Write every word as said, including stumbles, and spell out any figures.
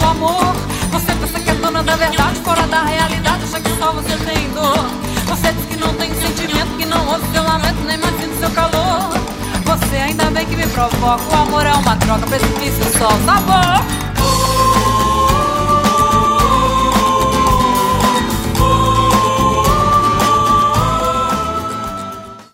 amor. Você pensa que é dona da verdade, fora da realidade, acha que só você tem dor. Você diz que não tem sentimento, que não ouve seu lamento, nem mais sinto seu calor. Você ainda bem que me provoca, o amor é uma troca, precipício, sol, sabor.